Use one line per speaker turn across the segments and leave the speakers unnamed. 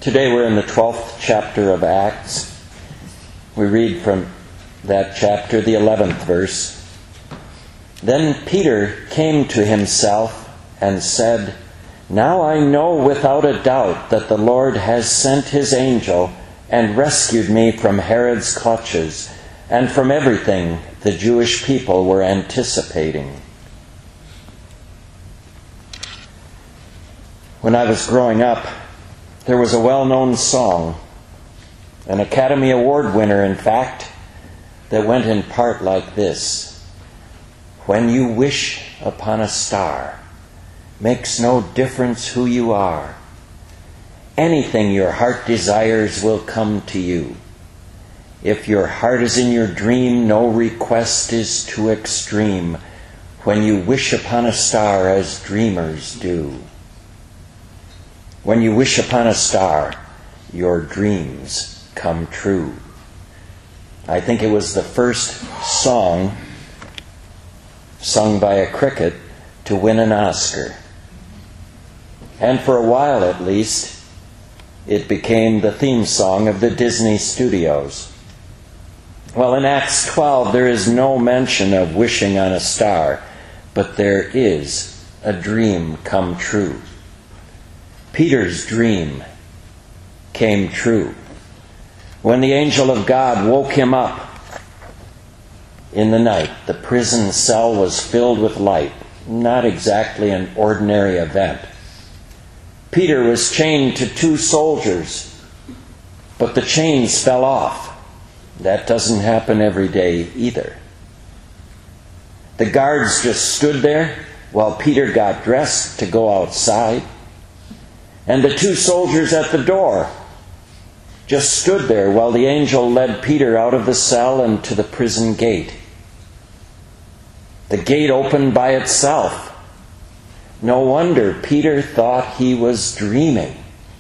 Today we're in the 12th chapter of Acts. We read from that chapter, the 11th verse. Then Peter came to himself and said, "Now I know without a doubt that the Lord has sent his angel and rescued me from Herod's clutches and from everything the Jewish people were anticipating." When I was growing up, there was a well-known song, an Academy Award winner, in fact, that went in part like this: "When you wish upon a star, makes no difference who you are. Anything your heart desires will come to you. If your heart is in your dream, no request is too extreme. When you wish upon a star as dreamers do." When you wish upon a star, your dreams come true. I think it was the first song sung by a cricket to win an Oscar. And for a while at least, it became the theme song of the Disney studios. Well, in Acts 12, there is no mention of wishing on a star, but there is a dream come true. Peter's dream came true when the angel of God woke him up in the night. The prison cell was filled with light, not exactly an ordinary event. Peter was chained to 2 soldiers, but the chains fell off. That doesn't happen every day either. The guards just stood there while Peter got dressed to go outside. And the 2 soldiers at the door just stood there while the angel led Peter out of the cell and to the prison gate. The gate opened by itself. No wonder Peter thought he was dreaming.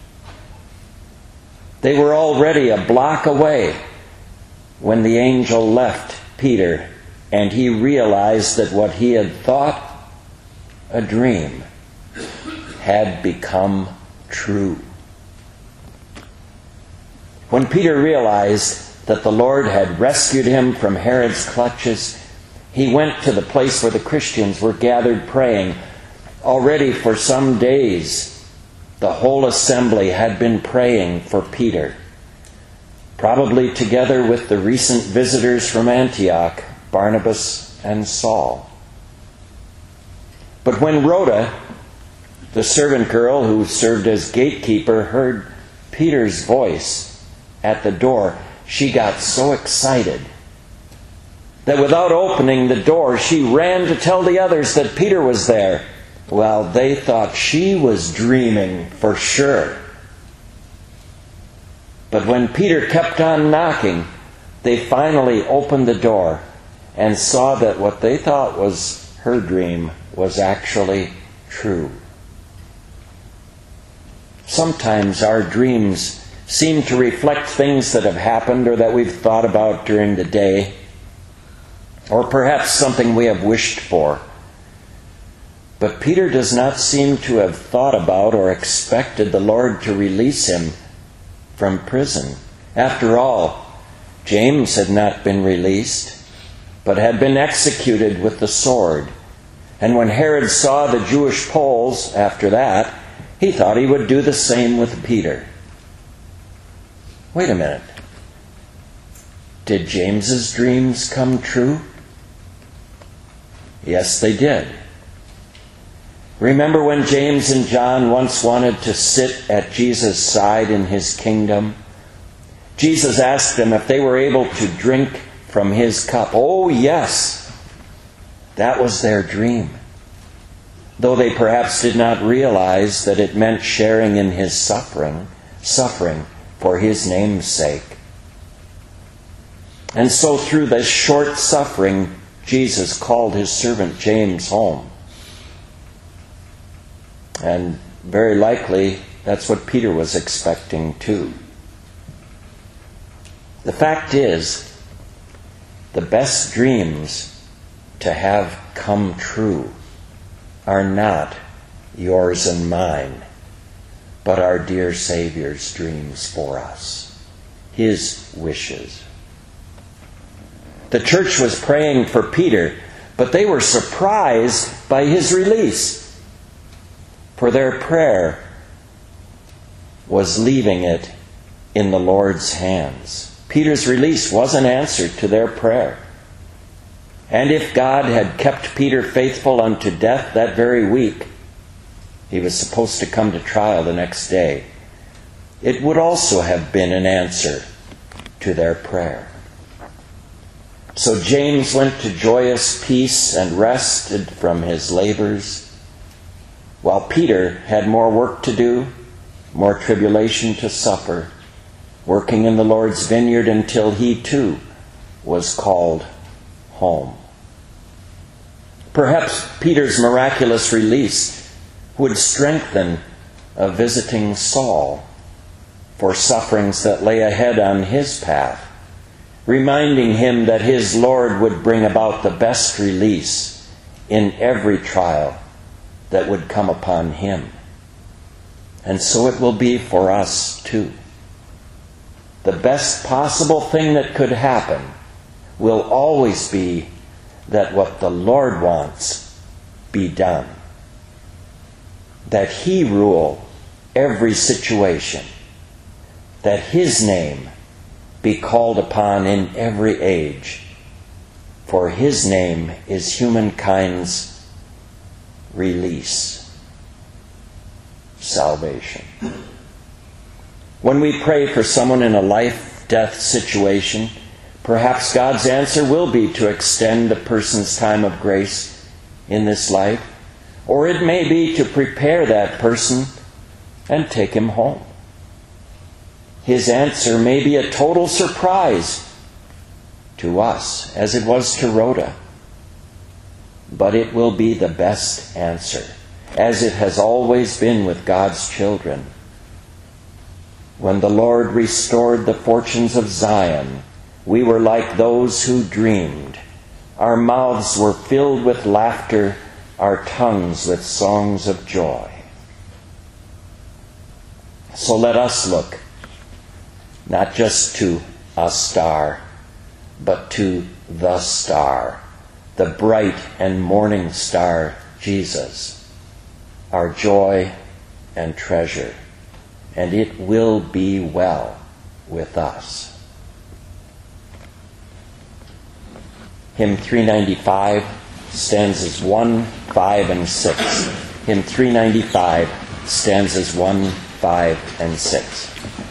They were already a block away when the angel left Peter, and he realized that what he had thought a dream had become true. When Peter realized that the Lord had rescued him from Herod's clutches, he went to the place where the Christians were gathered praying. Already for some days, the whole assembly had been praying for Peter, probably together with the recent visitors from Antioch, Barnabas and Saul. But when Rhoda, the servant girl who served as gatekeeper, heard Peter's voice at the door, she got so excited that without opening the door, she ran to tell the others that Peter was there. Well, they thought she was dreaming for sure. But when Peter kept on knocking, they finally opened the door and saw that what they thought was her dream was actually true. Sometimes our dreams seem to reflect things that have happened or that we've thought about during the day, or perhaps something we have wished for. But Peter does not seem to have thought about or expected the Lord to release him from prison. After all, James had not been released, but had been executed with the sword. And when Herod saw the Jewish polls after that, he thought he would do the same with Peter. Wait a minute. Did James's dreams come true? Yes, they did. Remember when James and John once wanted to sit at Jesus' side in his kingdom? Jesus asked them if they were able to drink from his cup. Oh, yes. That was their dream, though they perhaps did not realize that it meant sharing in his suffering for his name's sake. And so through this short suffering, Jesus called his servant James home. And very likely, that's what Peter was expecting too. The fact is, the best dreams to have come true are not yours and mine, but our dear Savior's dreams for us, his wishes. The church was praying for Peter, but they were surprised by his release, for their prayer was leaving it in the Lord's hands. Peter's release was an answer to their prayer. And if God had kept Peter faithful unto death that very week, he was supposed to come to trial the next day, it would also have been an answer to their prayer. So James went to joyous peace and rested from his labors, while Peter had more work to do, more tribulation to suffer, working in the Lord's vineyard until he too was called home. Perhaps Peter's miraculous release would strengthen a visiting Saul for sufferings that lay ahead on his path, reminding him that his Lord would bring about the best release in every trial that would come upon him. And so it will be for us too. The best possible thing that could happen will always be that what the Lord wants be done. That he rule every situation. That his name be called upon in every age. For his name is humankind's release, salvation. When we pray for someone in a life-death situation, perhaps God's answer will be to extend a person's time of grace in this life, or it may be to prepare that person and take him home. His answer may be a total surprise to us, as it was to Rhoda. But it will be the best answer, as it has always been with God's children. When the Lord restored the fortunes of Zion, we were like those who dreamed. Our mouths were filled with laughter, our tongues with songs of joy. So let us look, not just to a star, but to the star, the bright and morning star, Jesus, our joy and treasure, and it will be well with us. Hymn 395, stanzas 1, 5, and 6. Hymn 395, stanzas 1, 5, and 6.